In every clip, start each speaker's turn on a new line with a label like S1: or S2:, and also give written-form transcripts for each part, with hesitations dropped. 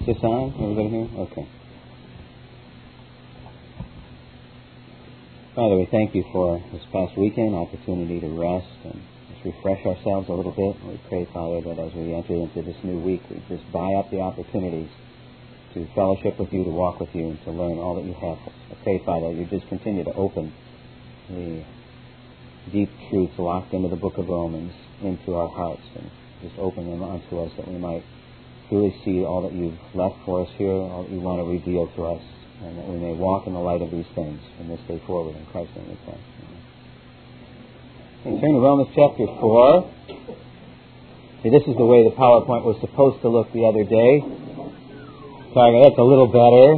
S1: Is this on? Everybody here? Okay. Father, we thank you for this past weekend, opportunity to rest and just refresh ourselves a little bit. We pray, Father, that as we enter into this new week, we just buy up the opportunities to fellowship with you, to walk with you, and to learn all that you have for us. I pray, Father, you just continue to open the deep truths locked into the book of Romans into our hearts, and just open them unto us that we might truly see all that you've left for us here, all that you want to reveal to us, and that we may walk in the light of these things from this day forward. In Christ's name we pray. Okay, turn to Romans chapter 4. See, this is the way the PowerPoint was supposed to look the other day. Sorry, that's a little better.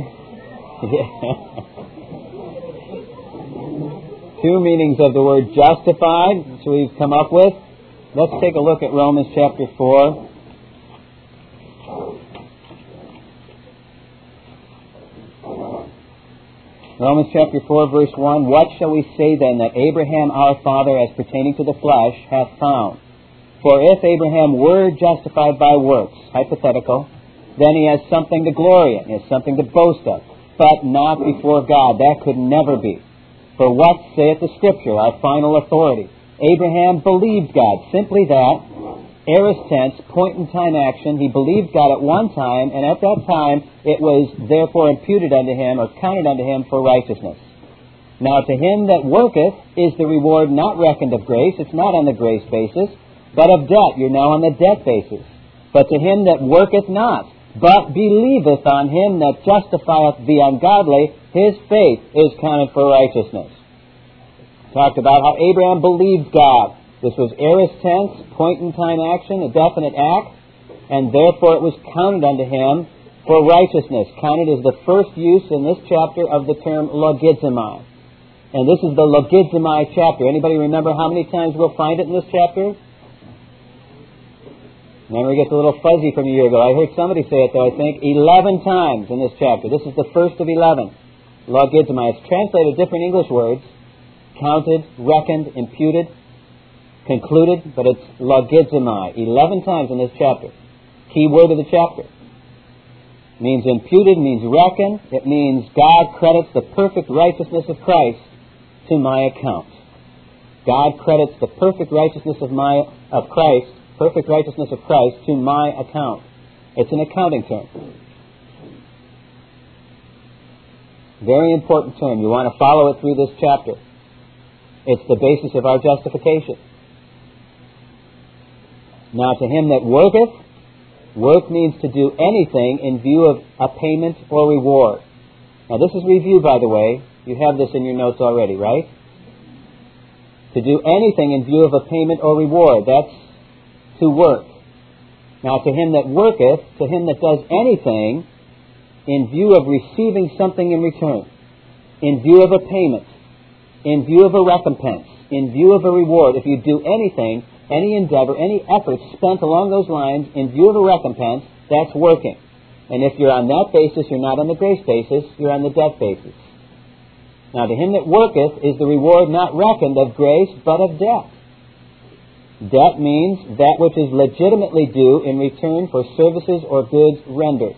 S1: Two meanings of the word justified, which we've come up with. Let's take a look at Romans chapter 4. Romans chapter 4, verse 1, "What shall we say then that Abraham our father, as pertaining to the flesh, hath found? For if Abraham were justified by works," hypothetical, "then he has something to glory in, he has something to boast of, but not before God." That could never be. "For what saith the Scripture," our final authority? "Abraham believed God." Simply that. Aorist tense, point in time action. He believed God at one time, and at that time it was therefore imputed unto him, or counted unto him, for righteousness. Now to him that worketh is the reward not reckoned of grace. It's not on the grace basis, but of debt. You're now on the debt basis. "But to him that worketh not, but believeth on him that justifieth the ungodly, his faith is counted for righteousness." Talked about how Abraham believed God. This was aorist tense, point in time action, a definite act, and therefore it was counted unto him for righteousness. Counted is the first use in this chapter of the term logizomai. And this is the logizomai chapter. Anybody remember how many times we'll find it in this chapter? Memory gets a little fuzzy from a year ago. I heard somebody say it, though, I think 11 times in this chapter. This is the first of 11. Logizomai. It's translated different English words. Counted, reckoned, imputed, concluded, but it's logizomai. 11 times in this chapter. Key word of the chapter. It means imputed, means reckoned. It means God credits the perfect righteousness of Christ to my account. God credits the perfect righteousness of Christ to my account. It's an accounting term. Very important term. You want to follow it through this chapter. It's the basis of our justification. Now to him that worketh, work means to do anything in view of a payment or reward. Now this is review, by the way. You have this in your notes already, right? To do anything in view of a payment or reward. That's to work. Now to him that worketh, to him that does anything in view of receiving something in return, in view of a payment, in view of a recompense, in view of a reward. If you do anything, any endeavor, any effort spent along those lines in view of a recompense, that's working. And if you're on that basis, you're not on the grace basis, you're on the debt basis. Now to him that worketh is the reward not reckoned of grace, but of debt. Debt means that which is legitimately due in return for services or goods rendered.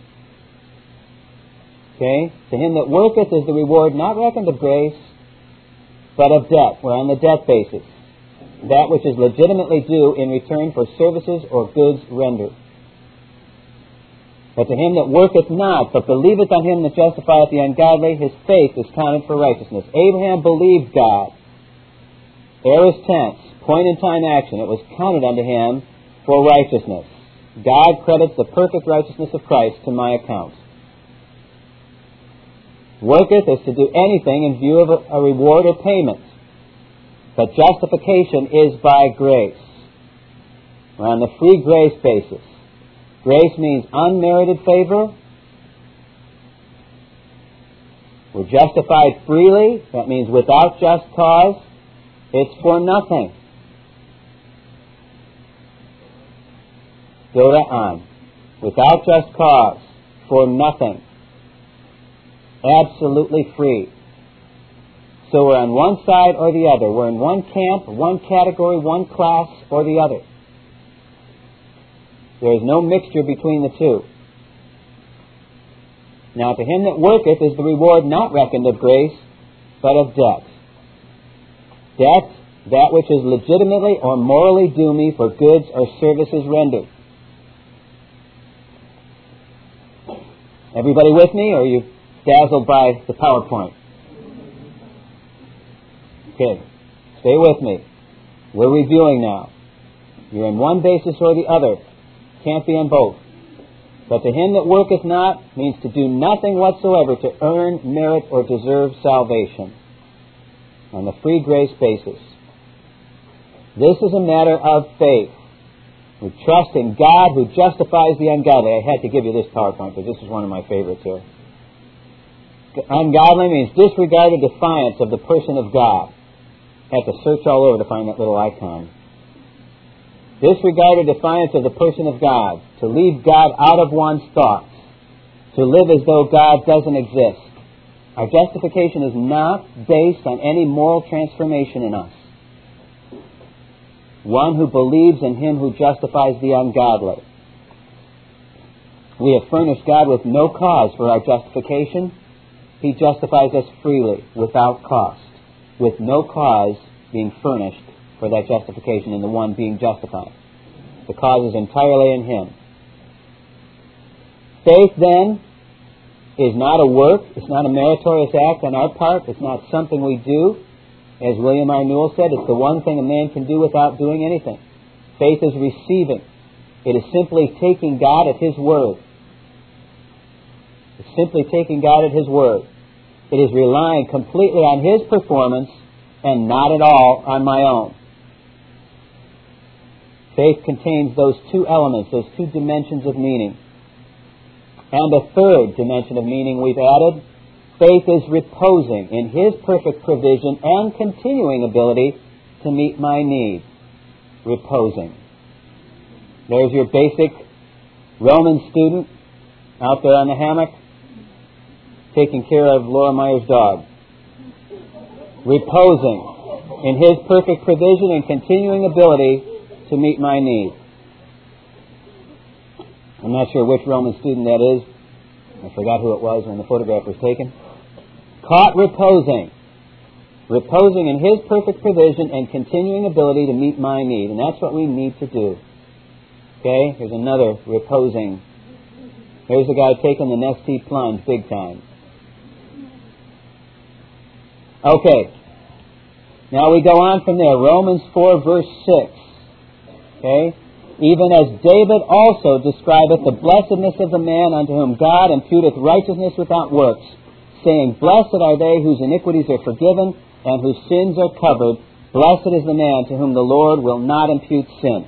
S1: Okay? To him that worketh is the reward not reckoned of grace, but of debt. We're on the debt basis. That which is legitimately due in return for services or goods rendered. But to him that worketh not, but believeth on him that justifieth the ungodly, his faith is counted for righteousness. Abraham believed God. Aorist tense, point in time action. It was counted unto him for righteousness. God credits the perfect righteousness of Christ to my account. Worketh is to do anything in view of a reward or payment. But justification is by grace. We're on the free grace basis. Grace means unmerited favor. We're justified freely. That means without just cause. It's for nothing. Go on. Without just cause. For nothing. Absolutely free. So we're on one side or the other. We're in one camp, one category, one class or the other. There is no mixture between the two. Now to him that worketh is the reward not reckoned of grace, but of debt. Debt, that which is legitimately or morally due me for goods or services rendered. Everybody with me, or are you dazzled by the PowerPoint? Okay, stay with me. We're reviewing now. You're on one basis or the other. Can't be on both. But to him that worketh not means to do nothing whatsoever to earn, merit, or deserve salvation on the free grace basis. This is a matter of faith. We trust in God who justifies the ungodly. I had to give you this PowerPoint because this is one of my favorites here. Ungodly means disregard or defiance of the person of God. I had to search all over to find that little icon. Disregard or defiance of the person of God. To leave God out of one's thoughts. To live as though God doesn't exist. Our justification is not based on any moral transformation in us. One who believes in him who justifies the ungodly. We have furnished God with no cause for our justification. He justifies us freely, without cost, with no cause being furnished for that justification in the one being justified. The cause is entirely in him. Faith, then, is not a work. It's not a meritorious act on our part. It's not something we do. As William R. Newell said, it's the one thing a man can do without doing anything. Faith is receiving. It is simply taking God at his word. It's simply taking God at his word. It is relying completely on his performance and not at all on my own. Faith contains those two elements, those two dimensions of meaning. And a third dimension of meaning we've added. Faith is reposing in his perfect provision and continuing ability to meet my needs. Reposing. There's your basic Roman student out there on the hammock taking care of Laura Meyer's dog. Reposing in his perfect provision and continuing ability to meet my needs. I'm not sure which Roman student that is. I forgot who it was when the photograph was taken. Caught reposing. Reposing in his perfect provision and continuing ability to meet my need. And that's what we need to do. Okay? Here's another reposing. There's a guy taking the Nestea plunge big time. Okay. Now we go on from there. Romans 4 verse 6. Okay? Even as David also describeth the blessedness of the man unto whom God imputeth righteousness without works, saying, Blessed are they whose iniquities are forgiven and whose sins are covered. Blessed is the man to whom the Lord will not impute sin.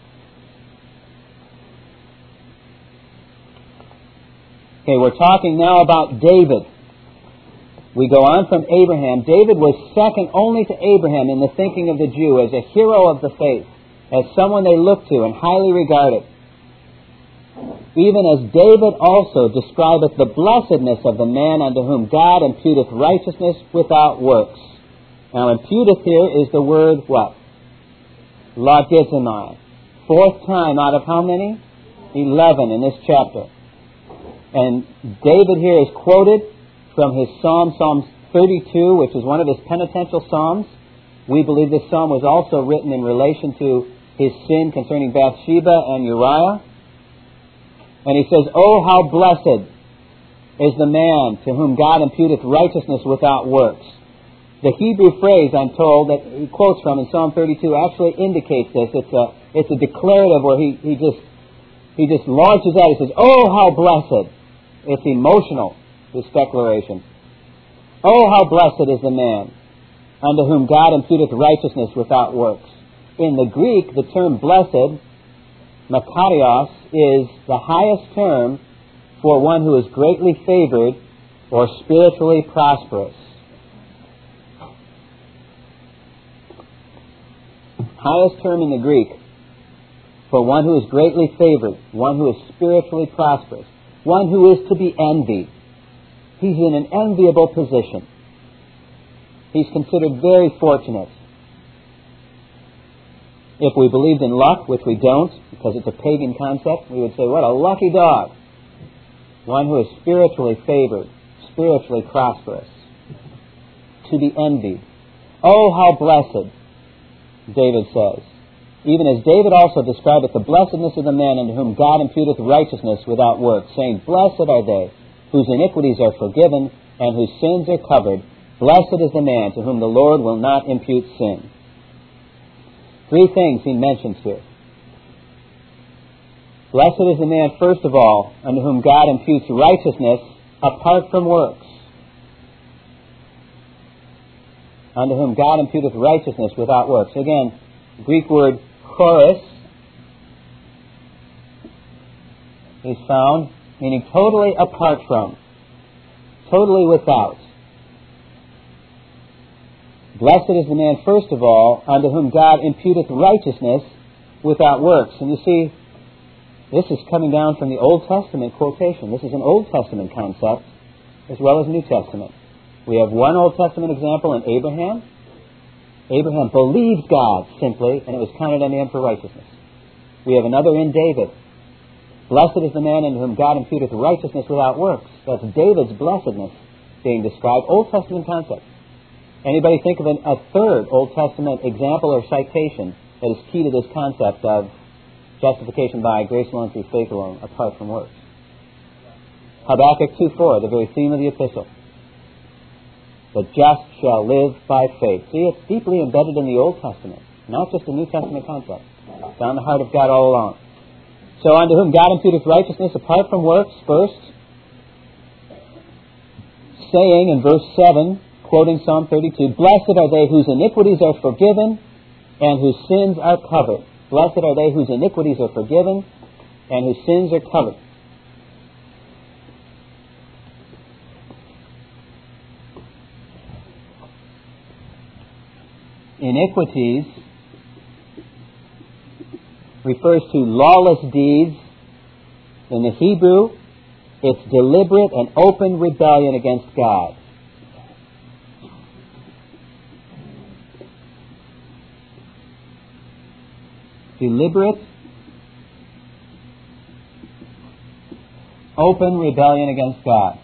S1: Okay, we're talking now about David. We go on from Abraham. David was second only to Abraham in the thinking of the Jew as a hero of the faith, as someone they looked to and highly regarded. Even as David also describeth the blessedness of the man unto whom God imputeth righteousness without works. Now, imputeth here is the word what? Logizomai. Fourth time out of how many? 11 in this chapter. And David here is quoted from his Psalm 32, which is one of his penitential psalms. We believe this psalm was also written in relation to his sin concerning Bathsheba and Uriah. And he says, Oh, how blessed is the man to whom God imputeth righteousness without works. The Hebrew phrase, I'm told, that he quotes from in Psalm 32 actually indicates this. It's a declarative where he just launches out. He says, Oh, how blessed. It's emotional, this declaration. Oh, how blessed is the man unto whom God imputeth righteousness without works. In the Greek, the term blessed, makarios, is the highest term for one who is greatly favored or spiritually prosperous. Highest term in the Greek for one who is greatly favored, one who is spiritually prosperous, one who is to be envied. He's in an enviable position. He's considered very fortunate. If we believed in luck, which we don't, because it's a pagan concept, we would say, what a lucky dog. one who is spiritually favored, spiritually prosperous, to be envied. Oh, how blessed, David says. Even as David also describeth the blessedness of the man unto whom God imputeth righteousness without works, saying, Blessed are they whose iniquities are forgiven and whose sins are covered. Blessed is the man to whom the Lord will not impute sin. Three things he mentions here. Blessed is the man, first of all, unto whom God imputes righteousness apart from works. Unto whom God imputeth righteousness without works. Again, Greek word chorus is found, meaning totally apart from, totally without. Blessed is the man, first of all, unto whom God imputeth righteousness without works. And you see, this is coming down from the Old Testament quotation. This is an Old Testament concept as well as New Testament. We have one Old Testament example in Abraham. Abraham believed God simply, and it was counted unto him for righteousness. We have another in David. Blessed is the man in whom God imputeth righteousness without works. That's David's blessedness being described. Old Testament concept. Anybody think of a third Old Testament example or citation that is key to this concept of justification by grace alone through faith alone, apart from works? Habakkuk 2:4, the very theme of the epistle. The just shall live by faith. See, it's deeply embedded in the Old Testament, not just a New Testament concept. It's on the heart of God all along. So unto whom God imputeth righteousness apart from works, first, saying in verse 7, quoting Psalm 32, Blessed are they whose iniquities are forgiven and whose sins are covered. Blessed are they whose iniquities are forgiven and whose sins are covered. Iniquities refers to lawless deeds. In the Hebrew, it's deliberate and open rebellion against God. Deliberate, open rebellion against God.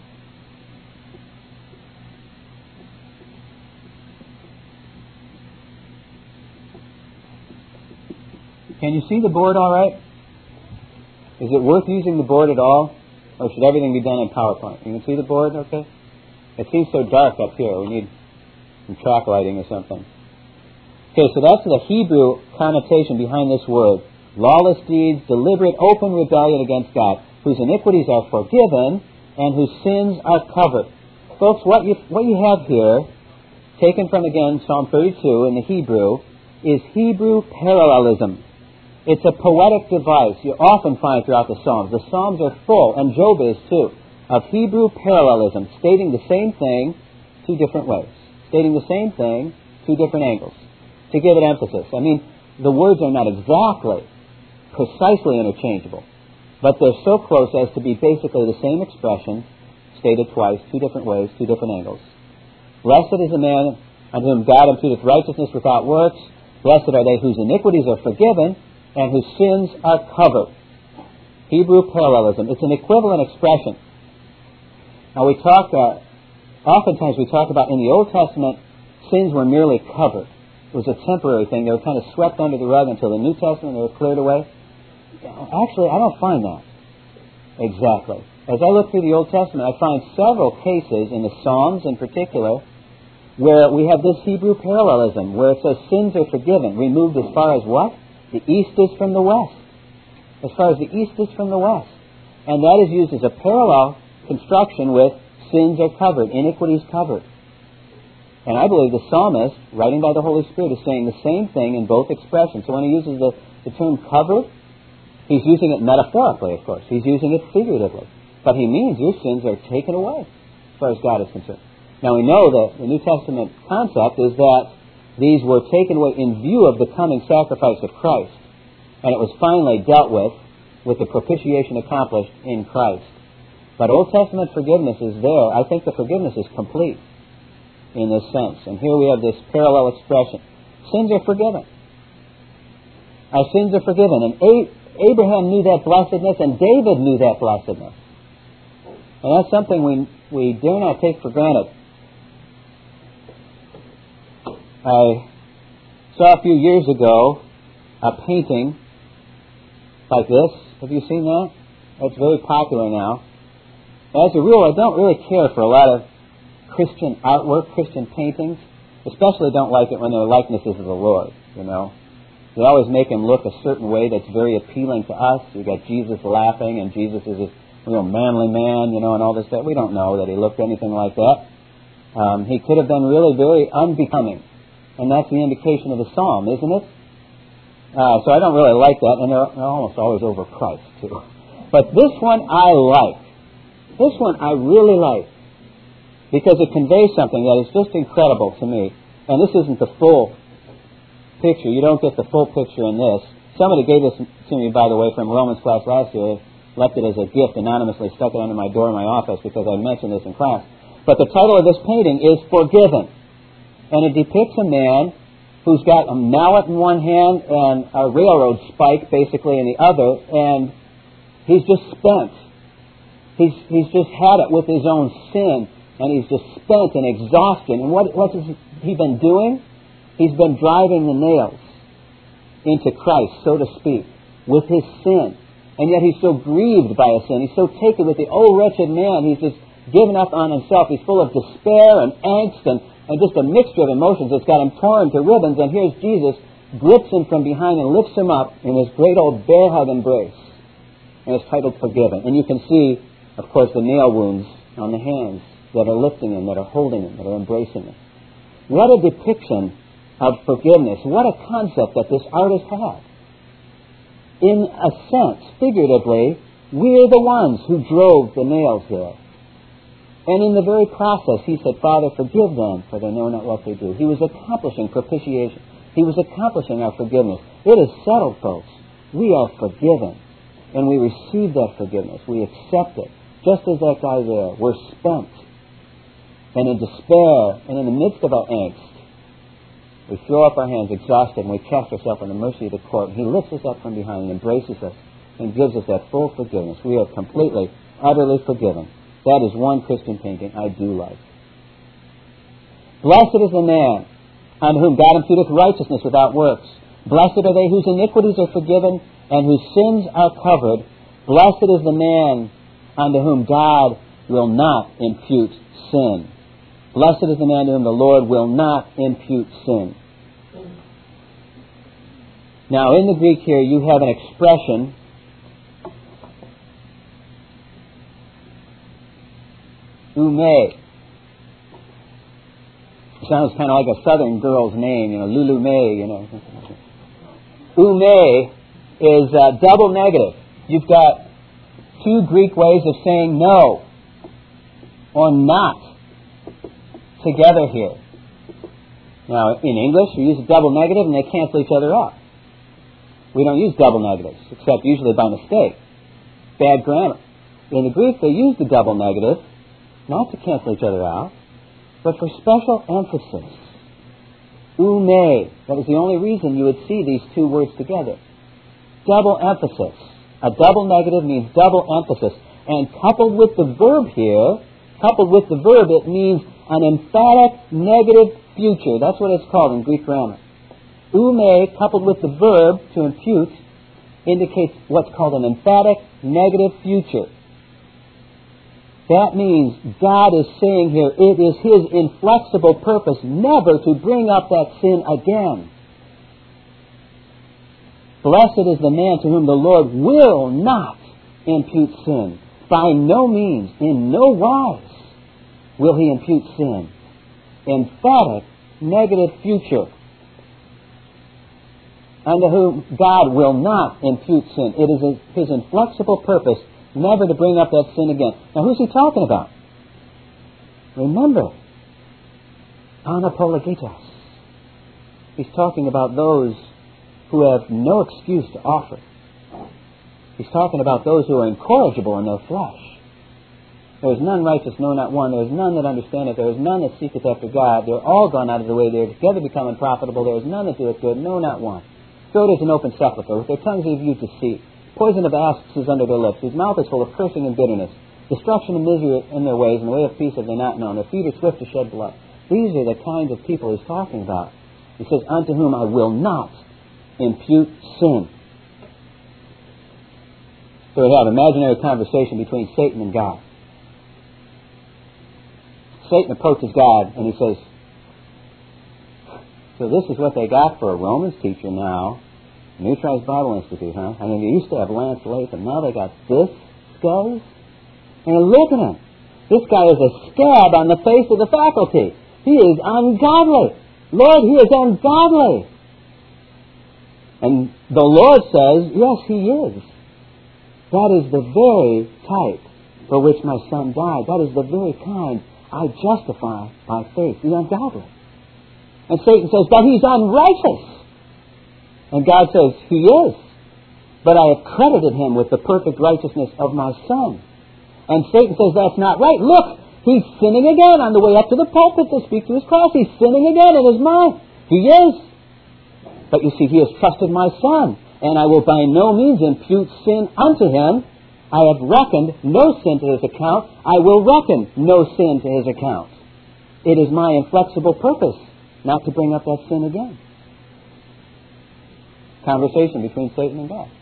S1: Can you see the board all right? Is it worth using the board at all? Or should everything be done in PowerPoint? You can see the board okay? It seems so dark up here. We need some track lighting or something. Okay, so that's the Hebrew connotation behind this word. Lawless deeds, deliberate, open rebellion against God, whose iniquities are forgiven and whose sins are covered. Folks, what you have here, taken from, again, Psalm 32 in the Hebrew, is Hebrew parallelism. It's a poetic device you often find throughout the Psalms. The Psalms are full, and Job is too, of Hebrew parallelism, stating the same thing two different ways. Stating the same thing two different angles. To give it emphasis. I mean, the words are not exactly, precisely interchangeable, but they're so close as to be basically the same expression, stated twice, two different ways, two different angles. Blessed is the man unto whom God imputeth righteousness without works. Blessed are they whose iniquities are forgiven and whose sins are covered. Hebrew parallelism. It's an equivalent expression. Now oftentimes we talk about in the Old Testament, sins were merely covered. It was a temporary thing. They were kind of swept under the rug until the New Testament, they were cleared away. Actually, I don't find that exactly. As I look through the Old Testament, I find several cases, in the Psalms in particular, where we have this Hebrew parallelism, where it says sins are forgiven, removed as far as what? The east is from the west. As far as the east is from the west. And that is used as a parallel construction with sins are covered, iniquities covered. And I believe the psalmist, writing by the Holy Spirit, is saying the same thing in both expressions. So when he uses the term covered, he's using it metaphorically, of course. He's using it figuratively. But he means your sins are taken away, as far as God is concerned. Now we know that the New Testament concept is that these were taken away in view of the coming sacrifice of Christ. And it was finally dealt with the propitiation accomplished in Christ. But Old Testament forgiveness is there. I think the forgiveness is complete in this sense. And here we have this parallel expression. Sins are forgiven. Our sins are forgiven. And Abraham knew that blessedness, and David knew that blessedness. And that's something we dare not take for granted. I saw a few years ago a painting like this. Have you seen that? It's very popular now. As a rule, I don't really care for a lot of Christian artwork, Christian paintings. Especially don't like it when they're likenesses of the Lord, you know. They always make him look a certain way that's very appealing to us. You got Jesus laughing, and Jesus is this real manly man, you know, and all this stuff. We don't know that he looked anything like that. He could have been really very unbecoming. And that's the indication of the psalm, isn't it? So I don't really like that, and they're almost always overpriced, too. But this one I like. This one I really like, because it conveys something that is just incredible to me. And this isn't the full picture. You don't get the full picture in this. Somebody gave this to me, by the way, from Romans class last year. Left it as a gift anonymously, stuck it under my door in my office because I mentioned this in class. But the title of this painting is Forgiven. And it depicts a man who's got a mallet in one hand and a railroad spike, basically, in the other, and he's just spent. He's just had it with his own sin, and he's just spent and exhausted. And what has he been doing? He's been driving the nails into Christ, so to speak, with his sin. And yet he's so grieved by his sin. He's so taken with the, oh, wretched man. He's just given up on himself. He's full of despair and angst and just a mixture of emotions that's got him torn to ribbons. And here's Jesus, grips him from behind and lifts him up in this great old bear hug embrace. And it's titled Forgiven. And you can see, of course, the nail wounds on the hands that are lifting him, that are holding him, that are embracing him. What a depiction of forgiveness. What a concept that this artist had. In a sense, figuratively, we're the ones who drove the nails there. And in the very process, he said, Father, forgive them, for they know not what they do. He was accomplishing propitiation. He was accomplishing our forgiveness. It is settled, folks. We are forgiven. And we receive that forgiveness. We accept it. Just as that guy there, we're spent. And in despair, and in the midst of our angst, we throw up our hands exhausted, and we cast ourselves on the mercy of the court. And he lifts us up from behind and embraces us and gives us that full forgiveness. We are completely, utterly forgiven. That is one Christian painting I do like. Blessed is the man on whom God imputeth righteousness without works. Blessed are they whose iniquities are forgiven and whose sins are covered. Blessed is the man unto whom God will not impute sin. Blessed is the man to whom the Lord will not impute sin. Now, in the Greek here, you have an expression ume. Sounds kind of like a southern girl's name, Lulu May, Ume is double negative. You've got two Greek ways of saying no or not together here. Now, in English, we use a double negative and they cancel each other out. We don't use double negatives, except usually by mistake. Bad grammar. In the Greek, they use the double negative, not to cancel each other out, but for special emphasis. Ume. That was the only reason you would see these two words together. Double emphasis. A double negative means double emphasis. And coupled with the verb here, it means an emphatic negative future. That's what it's called in Greek grammar. Ume, coupled with the verb to impute, indicates what's called an emphatic negative future. That means God is saying here, it is His inflexible purpose never to bring up that sin again. Blessed is the man to whom the Lord will not impute sin. By no means, in no wise, will He impute sin. Emphatic negative future. Unto whom God will not impute sin. It is His inflexible purpose never to bring up that sin again. Now, who's He talking about? Remember, anapologitos. He's talking about those who have no excuse to offer. He's talking about those who are incorrigible in their flesh. There is none righteous, no, not one. There is none that understandeth. There is none that seeketh after God. They're all gone out of the way. They are together become unprofitable. There is none that doeth good, no, not one. Throat is an open sepulchre. With their tongues they have used deceit. Poison of asps is under their lips. Whose mouth is full of cursing and bitterness. Destruction and misery in their ways, and the way of peace have they not known. Their feet are swift to shed blood. These are the kinds of people he's talking about. He says, unto whom I will not impute sin. So we have imaginary conversation between Satan and God. Satan approaches God and he says, so this is what they got for a Romans teacher now. New Trice Bible Institute, huh? I mean, they used to have Lance Latham. Now they got this scuzz. And look at him. This guy is a scab on the face of the faculty. He is ungodly. Lord, he is ungodly. And the Lord says, yes, he is. That is the very type for which my son died. That is the very kind I justify by faith. He's ungodly. And Satan says, but he's unrighteous. And God says, he is. But I have credited him with the perfect righteousness of my son. And Satan says, that's not right. Look, he's sinning again on the way up to the pulpit to speak to his class. He's sinning again in his mind. He is. But you see, he has trusted my son, and I will by no means impute sin unto him. I have reckoned no sin to his account. I will reckon no sin to his account. It is my inflexible purpose not to bring up that sin again. Conversation between Satan and God.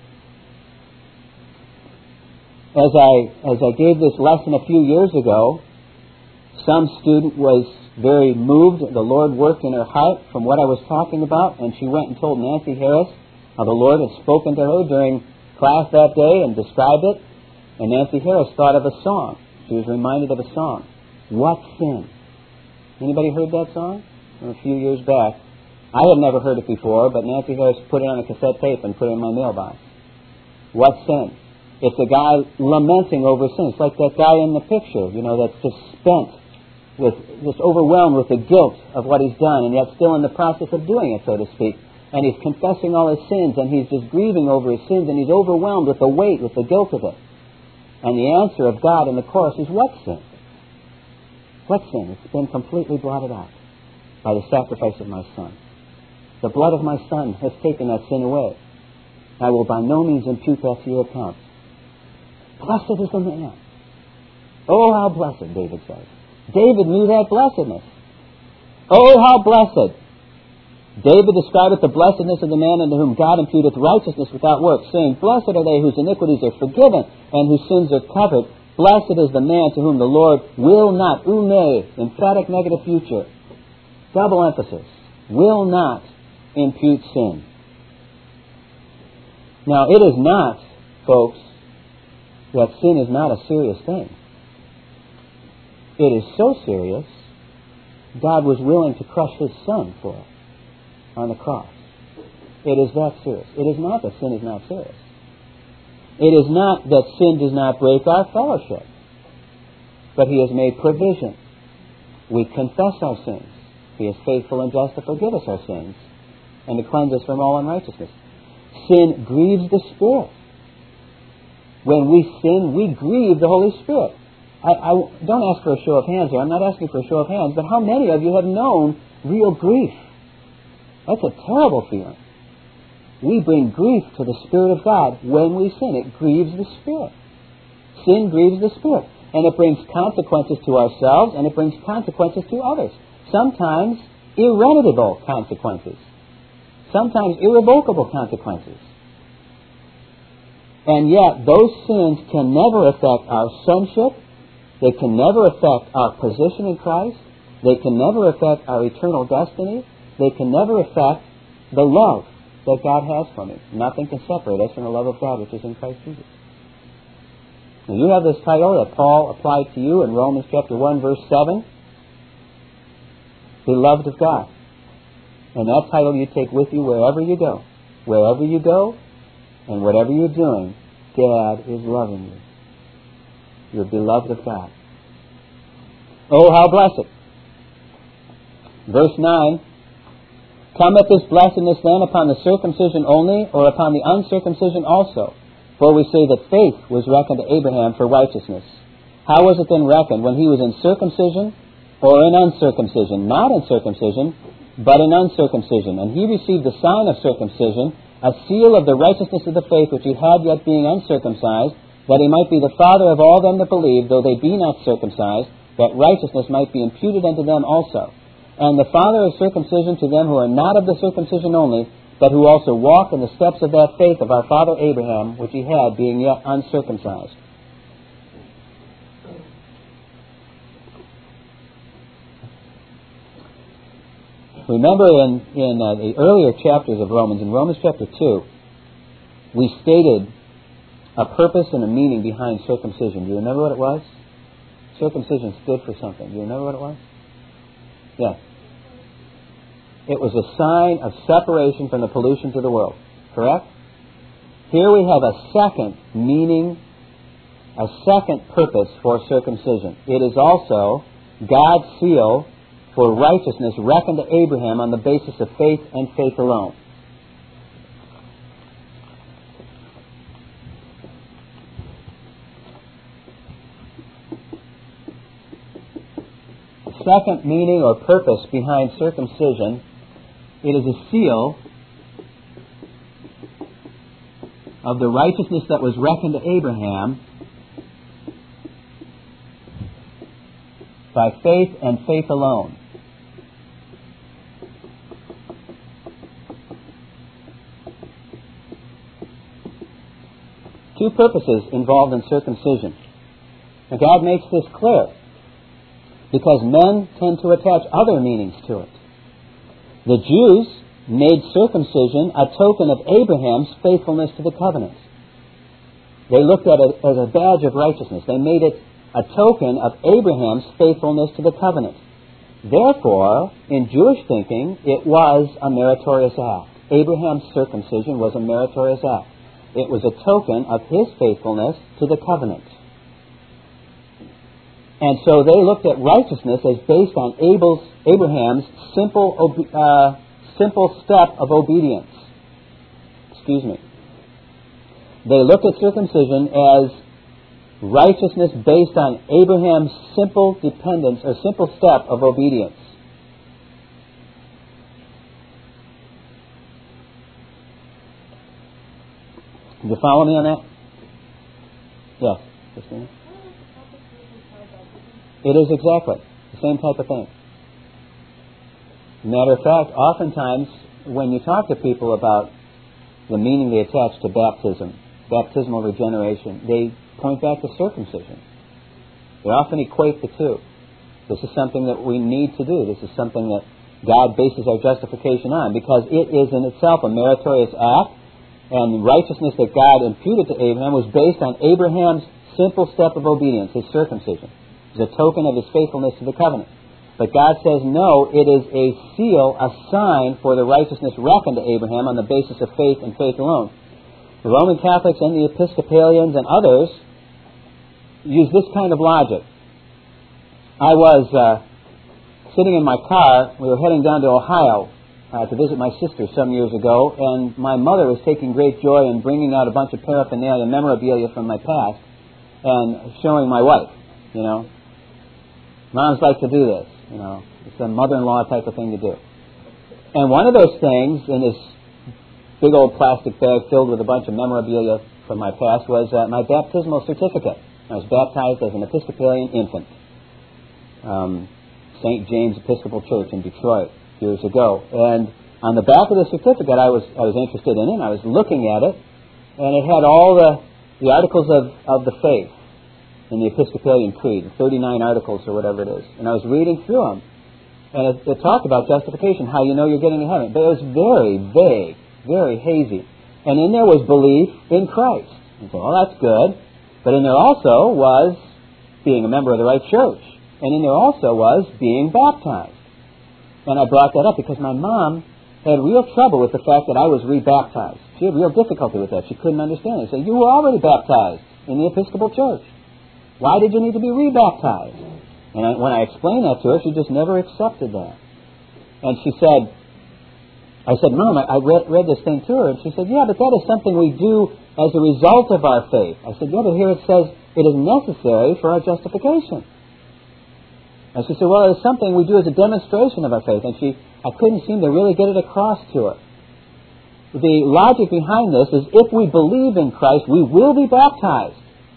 S1: As I gave this lesson a few years ago, some student was very moved. The Lord worked in her heart from what I was talking about, and she went and told Nancy Harris how the Lord had spoken to her during class that day and described it. And Nancy Harris thought of a song. She was reminded of a song. What Sin? Anybody heard that song? A few years back. I had never heard it before, but Nancy Harris put it on a cassette tape and put it in my mailbox. What Sin? It's a guy lamenting over sin. It's like that guy in the picture, that's just spent with, just overwhelmed with the guilt of what he's done, and yet still in the process of doing it, so to speak. And he's confessing all his sins, and he's just grieving over his sins, and he's overwhelmed with the weight, with the guilt of it. And the answer of God in the chorus is, what sin? What sin? It's been completely blotted out by the sacrifice of my Son. The blood of my Son has taken that sin away. I will by no means impute that to your account. Blessed is the man. Oh, how blessed, David says. David knew that blessedness. Oh, how blessed. David described the blessedness of the man unto whom God imputeth righteousness without works, saying, blessed are they whose iniquities are forgiven and whose sins are covered. Blessed is the man to whom the Lord will not, emphatic negative future, double emphasis, will not impute sin. Now, it is not, folks, that sin is not a serious thing. It is so serious, God was willing to crush His Son for it on the cross. It is that serious. It is not that sin is not serious. It is not that sin does not break our fellowship, but He has made provision. We confess our sins. He is faithful and just to forgive us our sins and to cleanse us from all unrighteousness. Sin grieves the Spirit. When we sin, we grieve the Holy Spirit. I don't ask for a show of hands here. I'm not asking for a show of hands, but how many of you have known real grief? That's a terrible feeling. We bring grief to the Spirit of God when we sin. It grieves the Spirit. Sin grieves the Spirit. And it brings consequences to ourselves, and it brings consequences to others. Sometimes irremediable consequences. Sometimes irrevocable consequences. And yet, those sins can never affect our sonship. They can never affect our position in Christ. They can never affect our eternal destiny. They can never affect the love that God has for me. Nothing can separate us from the love of God which is in Christ Jesus. And you have this title that Paul applied to you in Romans chapter 1, verse 7. Beloved of God. And that title you take with you wherever you go. Wherever you go, and whatever you're doing, God is loving you. You're beloved of God. Oh, how blessed. Verse 9. Cometh this blessedness then upon the circumcision only, or upon the uncircumcision also? For we say that faith was reckoned to Abraham for righteousness. How was it then reckoned? When he was in circumcision or in uncircumcision? Not in circumcision, but in uncircumcision. And he received the sign of circumcision, a seal of the righteousness of the faith which he had yet being uncircumcised, that he might be the father of all them that believe, though they be not circumcised, that righteousness might be imputed unto them also. And the father of circumcision to them who are not of the circumcision only, but who also walk in the steps of that faith of our father Abraham, which he had, being yet uncircumcised. Remember in the earlier chapters of Romans, in Romans chapter 2, we stated a purpose and a meaning behind circumcision. Do you remember what it was? Circumcision stood for something. Do you remember what it was? Yes. It was a sign of separation from the pollutions of the world. Correct? Here we have a second meaning, a second purpose for circumcision. It is also God's seal for righteousness reckoned to Abraham on the basis of faith and faith alone. The second meaning or purpose behind circumcision, it is a seal of the righteousness that was reckoned to Abraham by faith and faith alone. Two purposes involved in circumcision. And God makes this clear because men tend to attach other meanings to it. The Jews made circumcision a token of Abraham's faithfulness to the covenant. They looked at it as a badge of righteousness. They made it a token of Abraham's faithfulness to the covenant. Therefore, in Jewish thinking, it was a meritorious act. Abraham's circumcision was a meritorious act. It was a token of his faithfulness to the covenant. And so they looked at righteousness as based on Abraham's simple step of obedience. They looked at circumcision as righteousness based on Abraham's simple dependence or simple step of obedience. Did you follow me on that? Yes, Christina? It is exactly the same type of thing. Matter of fact, oftentimes when you talk to people about the meaning they attach to baptism, baptismal regeneration, they point back to circumcision. They often equate the two. This is something that we need to do. This is something that God bases our justification on because it is in itself a meritorious act, and the righteousness that God imputed to Abraham was based on Abraham's simple step of obedience, his circumcision. It was a token of his faithfulness to the covenant. But God says, no, it is a seal, a sign for the righteousness reckoned to Abraham on the basis of faith and faith alone. The Roman Catholics and the Episcopalians and others use this kind of logic. I was sitting in my car. We were heading down to Ohio to visit my sister some years ago, and my mother was taking great joy in bringing out a bunch of paraphernalia, memorabilia from my past, and showing my wife, Moms like to do this, It's a mother-in-law type of thing to do. And one of those things in this big old plastic bag filled with a bunch of memorabilia from my past was my baptismal certificate. I was baptized as an Episcopalian infant. St. James Episcopal Church in Detroit years ago. And on the back of the certificate I was interested in it, and I was looking at it, and it had all the articles of the faith in the Episcopalian Creed, 39 articles or whatever it is. And I was reading through them. And it talked about justification, how you know you're getting to heaven. But it was very vague, very hazy. And in there was belief in Christ. And so, well, that's good. But in there also was being a member of the right church. And in there also was being baptized. And I brought that up because my mom had real trouble with the fact that I was rebaptized. She had real difficulty with that. She couldn't understand it. She said, you were already baptized in the Episcopal Church. Why did you need to be rebaptized? And when I explained that to her, she just never accepted that. And she said, I said, Mom, I read this thing to her, and she said, yeah, but that is something we do as a result of our faith. I said, yeah, but here it says it is necessary for our justification. And she said, well, it's something we do as a demonstration of our faith. And I couldn't seem to really get it across to her. The logic behind this is if we believe in Christ, we will be baptized.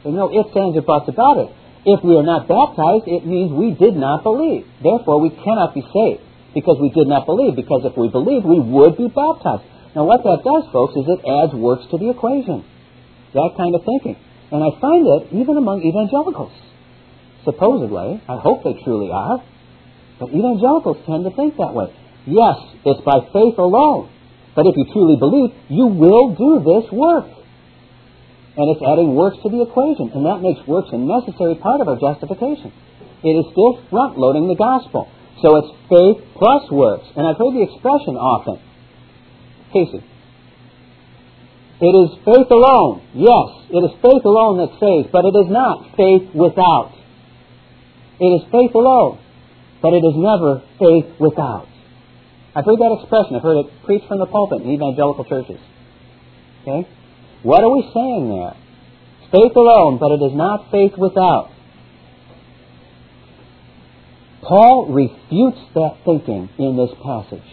S1: There's no ifs, ands, or buts about it. If we are not baptized, it means we did not believe. Therefore, we cannot be saved because we did not believe. Because if we believed, we would be baptized. Now, what that does, folks, is it adds works to the equation. That kind of thinking. And I find it even among evangelicals. Supposedly, I hope they truly are, but evangelicals tend to think that way. Yes, it's by faith alone. But if you truly believe, you will do this work. And it's adding works to the equation. And that makes works a necessary part of our justification. It is still front-loading the gospel. So it's faith plus works. And I've heard the expression often. Casey. It is faith alone. Yes, it is faith alone that saves, but it is not faith without. It is faith alone, but it is never faith without. I've heard that expression. I've heard it preached from the pulpit in evangelical churches. Okay? What are we saying there? It's faith alone, but it is not faith without. Paul refutes that thinking in this passage.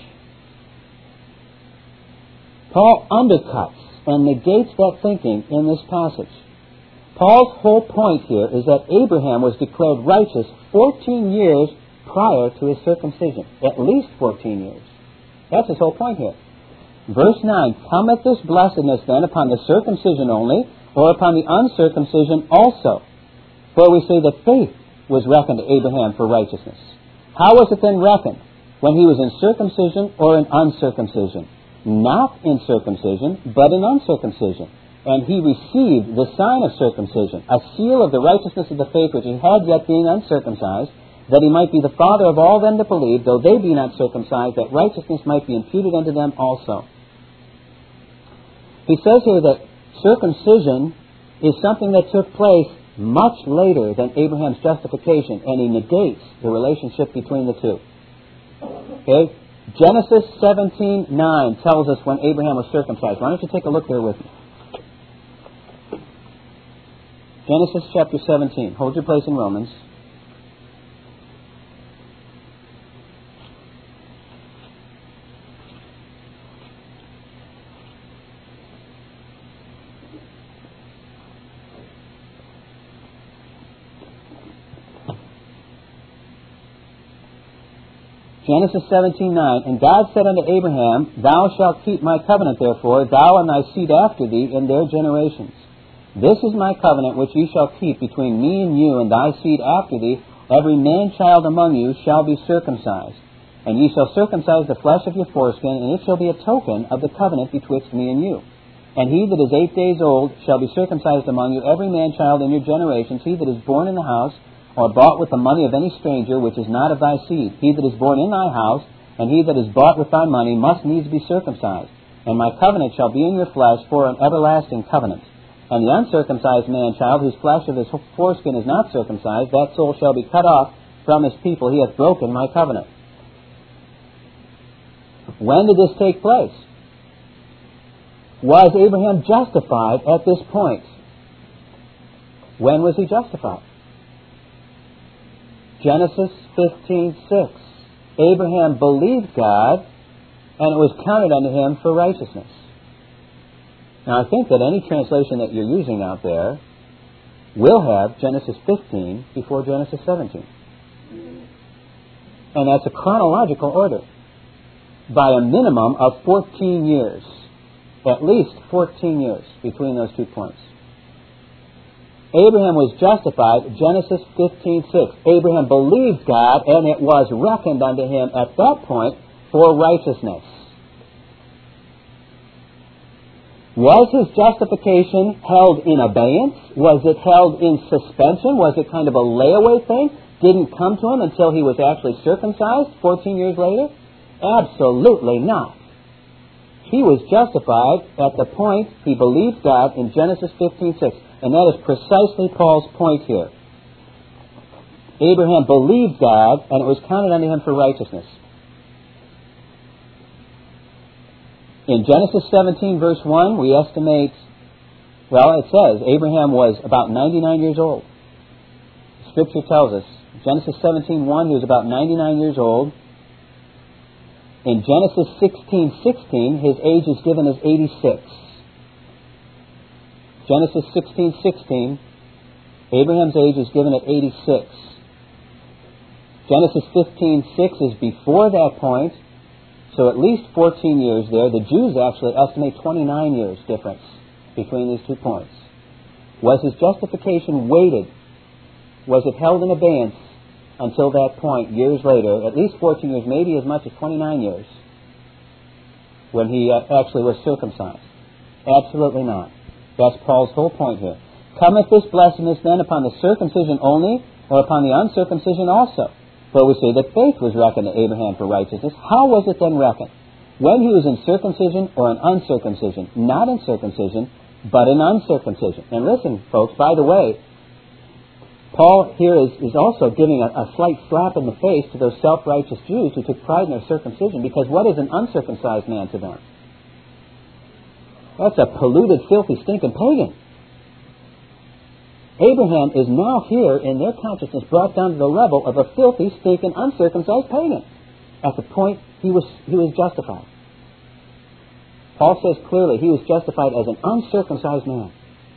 S1: Paul undercuts and negates that thinking in this passage. Paul's whole point here is that Abraham was declared righteous 14 years prior to his circumcision. At least 14 years. That's his whole point here. Verse 9, cometh this blessedness then upon the circumcision only, or upon the uncircumcision also? For we say that faith was reckoned to Abraham for righteousness. How was it then reckoned? When he was in circumcision or in uncircumcision? Not in circumcision, but in uncircumcision. And he received the sign of circumcision, a seal of the righteousness of the faith which he had yet being uncircumcised, that he might be the father of all them that believe, though they be not circumcised, that righteousness might be imputed unto them also. He says here that circumcision is something that took place much later than Abraham's justification, and he negates the relationship between the two. Okay? Genesis 17:9 tells us when Abraham was circumcised. Why don't you take a look there with me? Genesis chapter 17. Hold your place in Romans. Genesis 17:9, and God said unto Abraham, Thou shalt keep my covenant, therefore, thou and thy seed after thee in their generations. This is my covenant which ye shall keep between me and you and thy seed after thee. Every man-child among you shall be circumcised. And ye shall circumcise the flesh of your foreskin, and it shall be a token of the covenant betwixt me and you. And he that is 8 days old shall be circumcised among you, every man-child in your generations, he that is born in the house, or bought with the money of any stranger, which is not of thy seed. He that is born in thy house, and he that is bought with thy money, must needs be circumcised. And my covenant shall be in your flesh for an everlasting covenant. And the uncircumcised man-child, whose flesh of his foreskin is not circumcised, that soul shall be cut off from his people. He hath broken my covenant. When did this take place? Was Abraham justified at this point? When was he justified? Genesis 15:6. Abraham believed God, and it was counted unto him for righteousness. Now, I think that any translation that you're using out there will have Genesis 15 before Genesis 17. And that's a chronological order by a minimum of 14 years. At least 14 years between those 2 points. Abraham was justified, Genesis 15:6. Abraham believed God, and it was reckoned unto him at that point for righteousness. Was his justification held in abeyance? Was it held in suspension? Was it kind of a layaway thing? Didn't come to him until he was actually circumcised 14 years later? Absolutely not. He was justified at the point he believed God in Genesis 15:6. And that is precisely Paul's point here. Abraham believed God, and it was counted unto him for righteousness. In Genesis 17, verse 1, we estimate, well, it says Abraham was about 99 years old. Scripture tells us, Genesis 17:1, he was about 99 years old. In Genesis 16:16, his age is given as 86. Genesis 16:16, Abraham's age is given at 86. Genesis 15:6 is before that point, so at least 14 years there. The Jews actually estimate 29 years difference between these 2 points. Was his justification weighted? Was it held in abeyance until that point, years later, at least 14 years, maybe as much as 29 years, when he actually was circumcised? Absolutely not. That's Paul's whole point here. Cometh this blessedness then upon the circumcision only, or upon the uncircumcision also? For we say that faith was reckoned to Abraham for righteousness. How was it then reckoned? When he was in circumcision or in uncircumcision? Not in circumcision, but in uncircumcision. And listen, folks, by the way, Paul here is also giving a slight slap in the face to those self-righteous Jews who took pride in their circumcision, because what is an uncircumcised man to them? That's a polluted, filthy, stinking pagan. Abraham is now here in their consciousness brought down to the level of a filthy, stinking, uncircumcised pagan at the point he was justified. Paul says clearly he was justified as an uncircumcised man.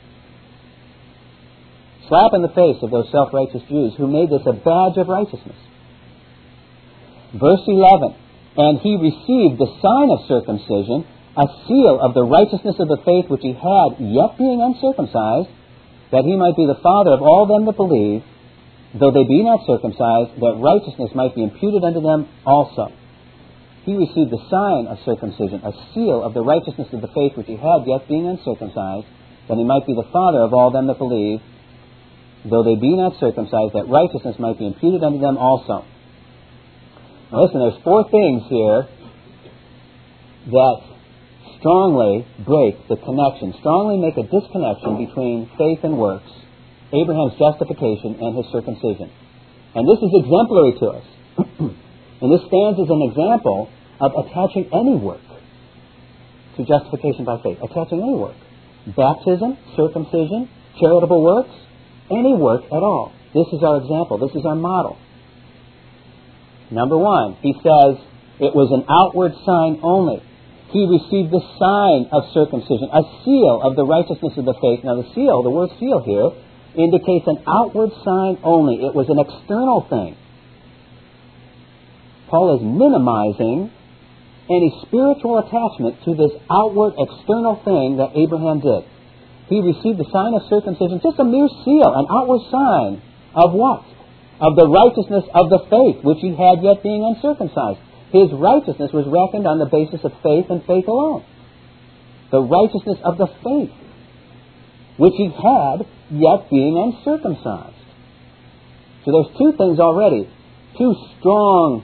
S1: Slap in the face of those self-righteous Jews who made this a badge of righteousness. Verse 11, and he received the sign of circumcision, a seal of the righteousness of the faith which he had, yet being uncircumcised, that he might be the father of all them that believe, though they be not circumcised, that righteousness might be imputed unto them also. He received the sign of circumcision, a seal of the righteousness of the faith which he had, yet being uncircumcised, that he might be the father of all them that believe, though they be not circumcised, that righteousness might be imputed unto them also. Now listen, there's 4 things here that strongly break the connection, strongly make a disconnection between faith and works, Abraham's justification and his circumcision. And this is exemplary to us. And this stands as an example of attaching any work to justification by faith. Attaching any work. Baptism, circumcision, charitable works, any work at all. This is our example. This is our model. Number 1, he says it was an outward sign only. He received the sign of circumcision, a seal of the righteousness of the faith. Now the seal, the word seal here, indicates an outward sign only. It was an external thing. Paul is minimizing any spiritual attachment to this outward, external thing that Abraham did. He received the sign of circumcision, just a mere seal, an outward sign of what? Of the righteousness of the faith, which he had yet being uncircumcised. His righteousness was reckoned on the basis of faith and faith alone. The righteousness of the faith, which he had yet being uncircumcised. So there's 2 things already. 2 strong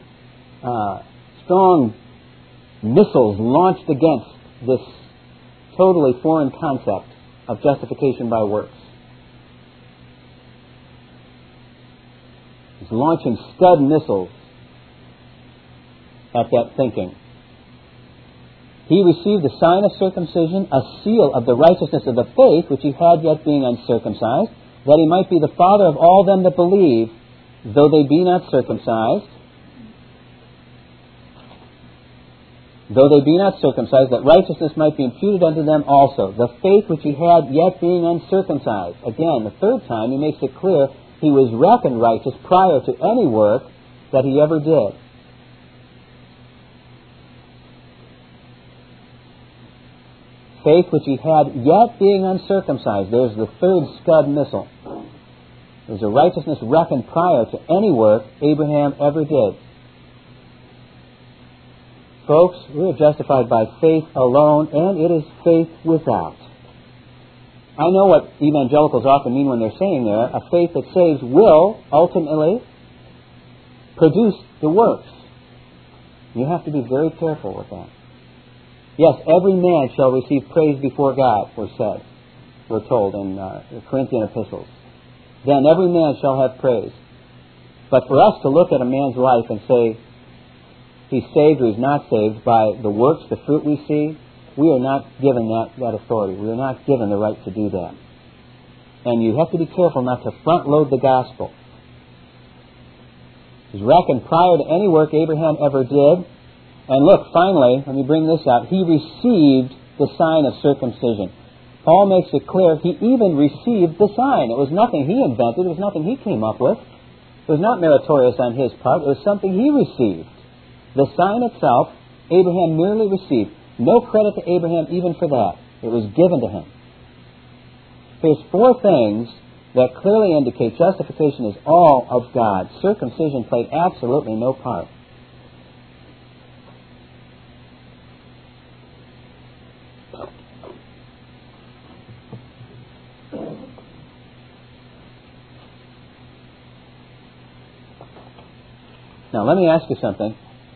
S1: missiles launched against this totally foreign concept of justification by works. He's launching Scud missiles at that thinking. He received the sign of circumcision, a seal of the righteousness of the faith which he had yet being uncircumcised, that he might be the father of all them that believe, though they be not circumcised. Though they be not circumcised, that righteousness might be imputed unto them also. The faith which he had yet being uncircumcised. Again, the 3rd time he makes it clear he was reckoned righteous prior to any work that he ever did. Faith which he had yet being uncircumcised. There's the 3rd Scud missile. There's a righteousness reckoned prior to any work Abraham ever did. Folks, we are justified by faith alone, and it is faith without. I know what evangelicals often mean when they're saying there, a faith that saves will ultimately produce the works. You have to be very careful with that. Yes, every man shall receive praise before God, we're told in the Corinthian epistles. Then every man shall have praise. But for us to look at a man's life and say, he's saved or he's not saved by the works, the fruit we see, we are not given that authority. We are not given the right to do that. And you have to be careful not to front-load the gospel. He's reckoned prior to any work Abraham ever did. And look, finally, let me bring this out. He received the sign of circumcision. Paul makes it clear he even received the sign. It was nothing he invented. It was nothing he came up with. It was not meritorious on his part. It was something he received. The sign itself, Abraham merely received. No credit to Abraham even for that. It was given to him. There's four things that clearly indicate justification is all of God. Circumcision played absolutely no part. Now, let me ask you something.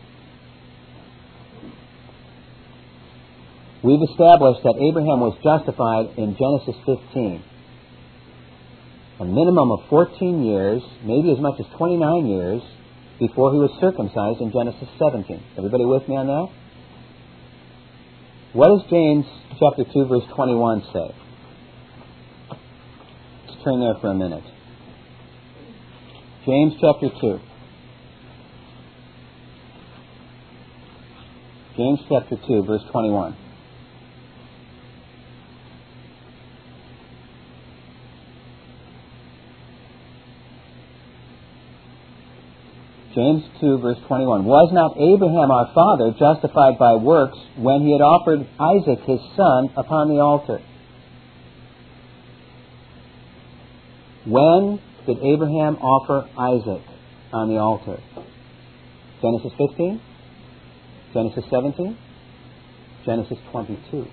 S1: We've established that Abraham was justified in Genesis 15. A minimum of 14 years, maybe as much as 29 years, before he was circumcised in Genesis 17. Everybody with me on that? What does James chapter 2, verse 21 say? Let's turn there for a minute. James chapter 2. James chapter 2, verse 21. James 2, verse 21. Was not Abraham our father justified by works when he had offered Isaac his son upon the altar? When did Abraham offer Isaac on the altar? Genesis 15? Genesis 17? Genesis 22.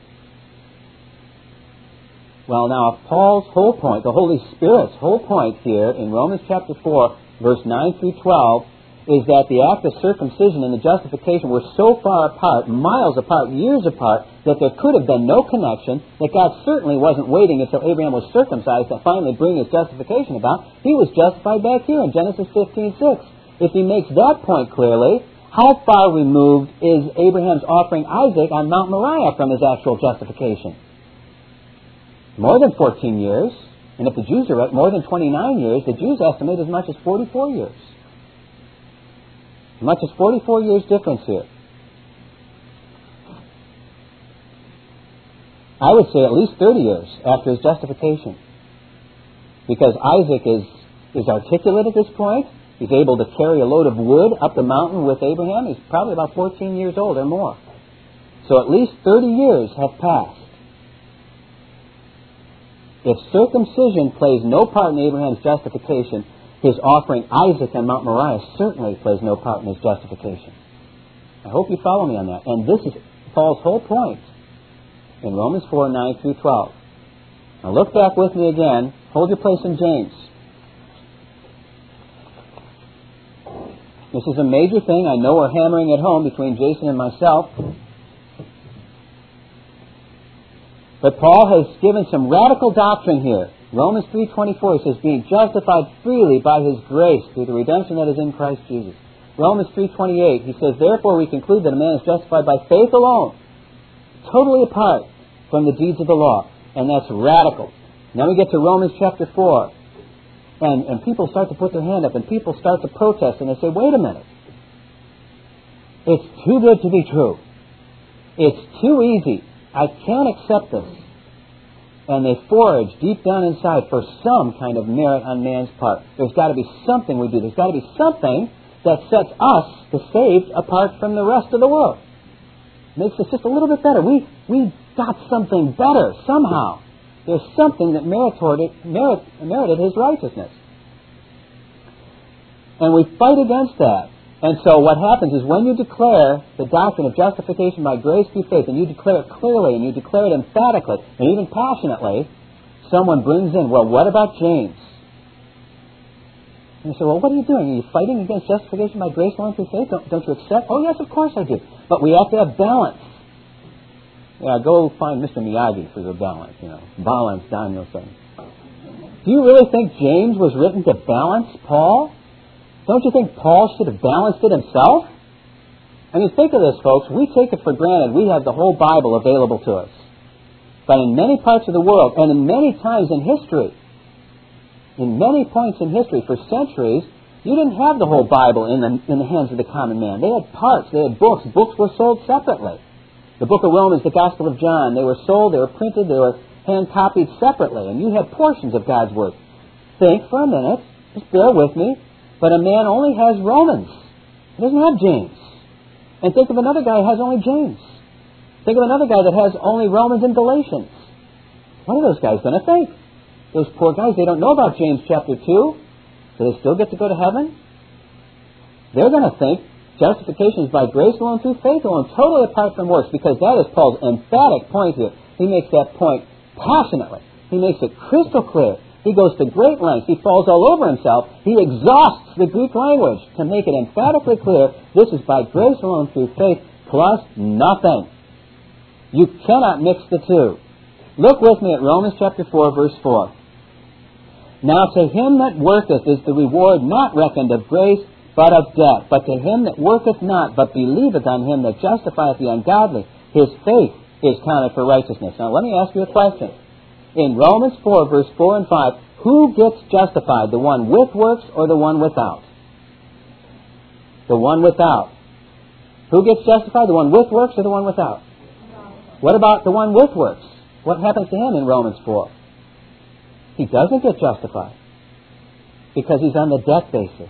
S1: Well, now, Paul's whole point, the Holy Spirit's whole point here in Romans chapter 4, verse 9 through 12, is that the act of circumcision and the justification were so far apart, miles apart, years apart, that there could have been no connection, that God certainly wasn't waiting until Abraham was circumcised to finally bring his justification about. He was justified back here in Genesis 15:6. If he makes that point clearly, how far removed is Abraham's offering Isaac on Mount Moriah from his actual justification? More than 14 years. And if the Jews are right, more than 29 years, the Jews estimate as much as 44 years. As much as 44 years difference here. I would say at least 30 years after his justification. Because Isaac is articulate at this point. He's able to carry a load of wood up the mountain with Abraham. He's probably about 14 years old or more. So at least 30 years have passed. If circumcision plays no part in Abraham's justification, his offering Isaac on Mount Moriah certainly plays no part in his justification. I hope you follow me on that. And this is Paul's whole point in Romans 4, 9 through 12. Now look back with me again. Hold your place in James. This is a major thing. I know we're hammering it home between Jason and myself. But Paul has given some radical doctrine here. Romans 3:24 says, being justified freely by his grace through the redemption that is in Christ Jesus. Romans 3:28, he says, therefore we conclude that a man is justified by faith alone, totally apart from the deeds of the law. And that's radical. Now we get to Romans chapter 4. And people start to put their hand up, and people start to protest, and they say, wait a minute. It's too good to be true. It's too easy. I can't accept this. And they forage deep down inside for some kind of merit on man's part. There's got to be something we do. There's got to be something that sets us, the saved, apart from the rest of the world. Makes us just a little bit better. We got something better somehow. There's something that merited his righteousness. And we fight against that. And so what happens is when you declare the doctrine of justification by grace through faith, and you declare it clearly, and you declare it emphatically, and even passionately, someone brings in, well, what about James? And you say, well, what are you doing? Are you fighting against justification by grace alone through faith? Don't you accept? Oh, yes, of course I do. But we have to have balance. Yeah, go find Mr. Miyagi for your balance, Balance, Danielson. Do you really think James was written to balance Paul? Don't you think Paul should have balanced it himself? I mean, think of this, folks. We take it for granted we have the whole Bible available to us. But in many parts of the world, and in many times in history, in many points in history, for centuries, you didn't have the whole Bible in the hands of the common man. They had parts. They had books. Books were sold separately. The book of Romans, the Gospel of John, they were sold, they were printed, they were hand copied separately, and you have portions of God's Word. Think for a minute, just bear with me, but a man only has Romans. He doesn't have James. And think of another guy who has only James. Think of another guy that has only Romans and Galatians. What are those guys going to think? Those poor guys, they don't know about James chapter 2, so they still get to go to heaven? They're going to think justification is by grace alone, through faith alone, totally apart from works, because that is Paul's emphatic point here. He makes that point passionately. He makes it crystal clear. He goes to great lengths. He falls all over himself. He exhausts the Greek language to make it emphatically clear this is by grace alone, through faith, plus nothing. You cannot mix the two. Look with me at Romans chapter 4, verse 4. Now to him that worketh is the reward not reckoned of grace, but of debt. But to him that worketh not, but believeth on him that justifieth the ungodly, his faith is counted for righteousness. Now let me ask you a question. In Romans 4, verse 4 and 5, who gets justified, the one with works or the one without? The one without. Who gets justified, the one with works or the one without? What about the one with works? What happens to him in Romans 4? He doesn't get justified because he's on the debt basis.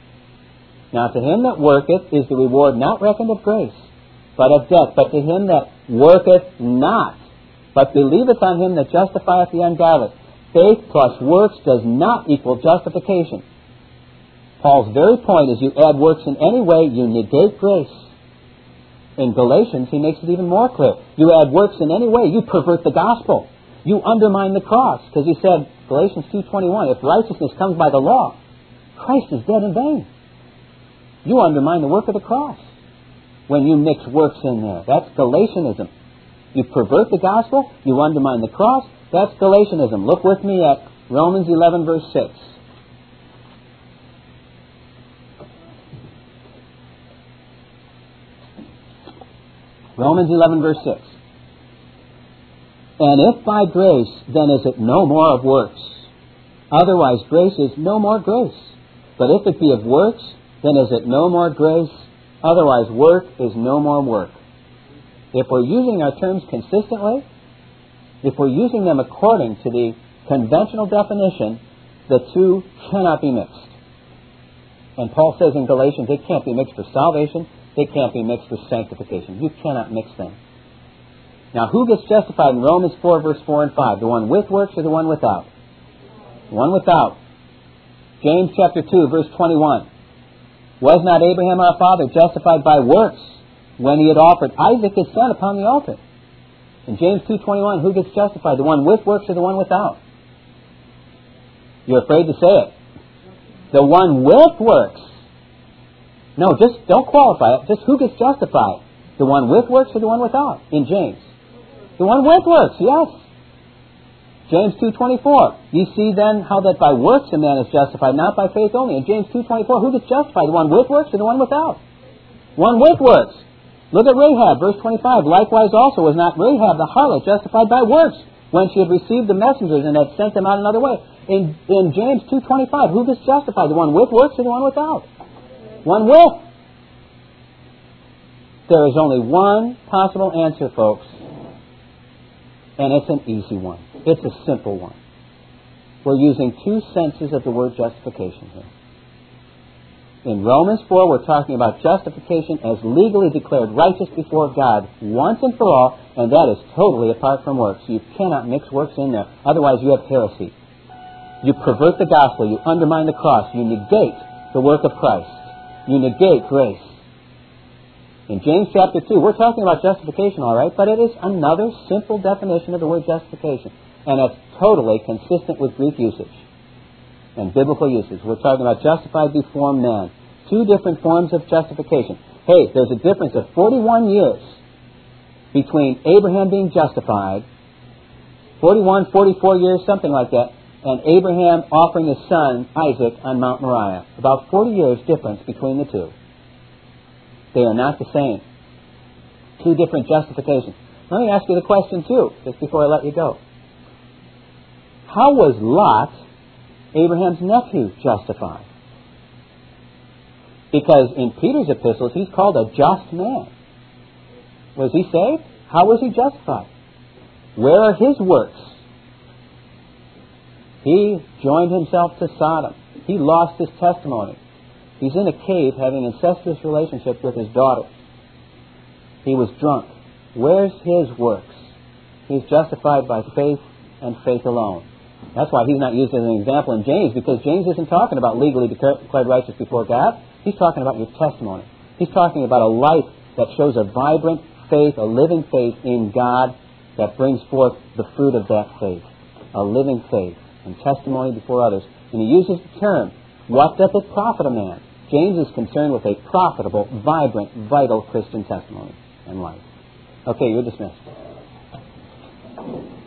S1: Now to him that worketh is the reward not reckoned of grace, but of debt. But to him that worketh not, but believeth on him that justifieth the ungodly. Faith plus works does not equal justification. Paul's very point is you add works in any way, you negate grace. In Galatians, he makes it even more clear. You add works in any way, you pervert the gospel. You undermine the cross. Because he said, Galatians 2:21, if righteousness comes by the law, Christ is dead in vain. You undermine the work of the cross when you mix works in there. That's Galatianism. You pervert the gospel, you undermine the cross, that's Galatianism. Look with me at Romans 11, verse 6. Romans 11, verse 6. And if by grace, then is it no more of works. Otherwise grace is no more grace. But if it be of works, then is it no more grace. Otherwise work is no more work. If we're using our terms consistently, if we're using them according to the conventional definition, the two cannot be mixed. And Paul says in Galatians, they can't be mixed for salvation, they can't be mixed for sanctification. You cannot mix them. Now, who gets justified in Romans 4, verse 4 and 5? The one with works or the one without? The one without. James chapter 2, verse 21. Was not Abraham our father justified by works when he had offered Isaac his son upon the altar? In James 2:21, who gets justified? The one with works or the one without? You're afraid to say it. The one with works. No, just don't qualify it. Just who gets justified? The one with works or the one without? In James. The one with works, yes. James 2:24. You see then how that by works a man is justified, not by faith only. In James 2:24, who gets justified? The one with works or the one without? One with works. Look at Rahab, verse 25. Likewise also was not Rahab the harlot justified by works when she had received the messengers and had sent them out another way? In James 2:25, who gets justified? The one with works or the one without? One with. There is only one possible answer, folks. And it's an easy one. It's a simple one. We're using two senses of the word justification here. In Romans 4, we're talking about justification as legally declared righteous before God once and for all, and that is totally apart from works. You cannot mix works in there. Otherwise, you have heresy. You pervert the gospel. You undermine the cross. You negate the work of Christ. You negate grace. In James chapter 2, we're talking about justification, all right, but it is another simple definition of the word justification. And it's totally consistent with Greek usage and biblical usage. We're talking about justified before man. Two different forms of justification. Hey, there's a difference of 41 years between Abraham being justified, 41, 44 years, something like that, and Abraham offering his son, Isaac, on Mount Moriah. About 40 years difference between the two. They are not the same. Two different justifications. Let me ask you the question, too, just before I let you go. How was Lot, Abraham's nephew, justified? Because in Peter's epistles, he's called a just man. Was he saved? How was he justified? Where are his works He joined himself to Sodom. He lost his testimony. He's in a cave having an incestuous relationship with his daughter. He was drunk. Where's his works? He's justified by faith and faith alone. That's why he's not used as an example in James, because James isn't talking about legally declared righteous before God. He's talking about your testimony. He's talking about a life that shows a vibrant faith, a living faith in God that brings forth the fruit of that faith. A living faith and testimony before others. And he uses the term, what doth it profit a man? James is concerned with a profitable, vibrant, vital Christian testimony and life. Okay, you're dismissed.